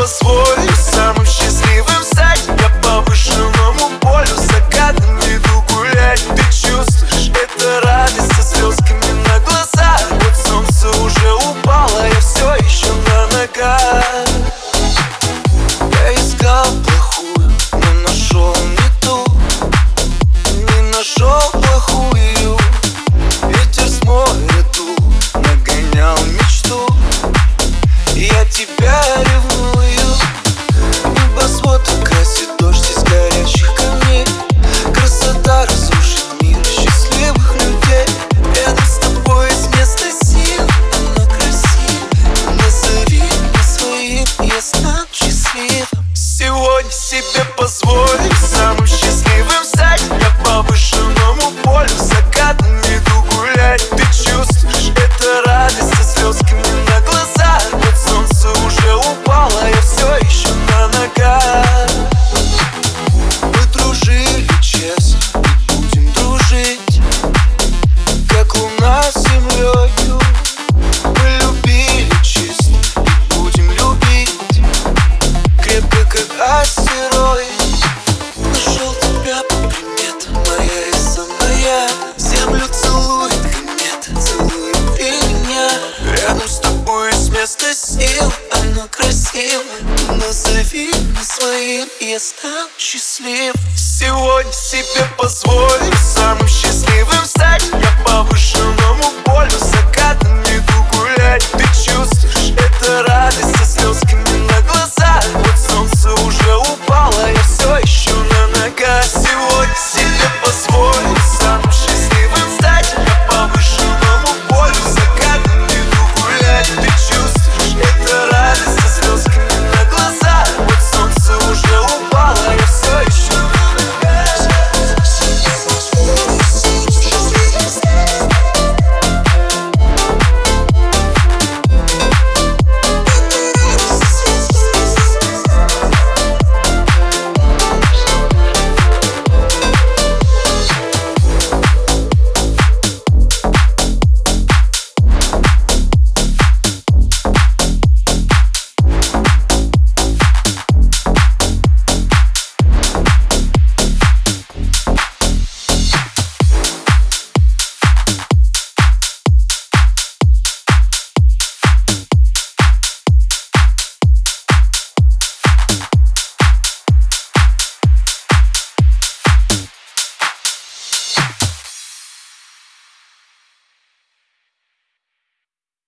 позволю самым счастливым стать. Я по повышенному полю закатом иду гулять. Ты чувствуешь, это радость со слезками на глазах. Вот солнце уже упало, я все еще на ногах. Я искал плохую, но нашел не ту. Не нашел плохую. Ветер с моря дул, нагонял мечту. Я тебя ревную. Небосвод красит дождь из горячих камней. Красота разрушит мир счастливых людей. Рядом с тобой есть место сил, она красива. Назови меня своим, я стану счастливым. Сегодня себе позволю самым счастливым стать. Я по повышенному полю закатом иду гулять. Ты чувствуешь, это радость со слезками на глазах. Вот солнце уже упало, я все еще на ногах. Мы дружили честно и будем дружить, как луна с землею. Мы любили чисто и будем любить, крепко как астероид. Нашел тебя по приметам, моя и самая. Землю целует комета, целует и меня. Рядом с тобой есть место сил, оно красиво. Назови меня своим, я стану счастлив. Сегодня себе позволю самым счастливым стать. Я по повышенному полю закатом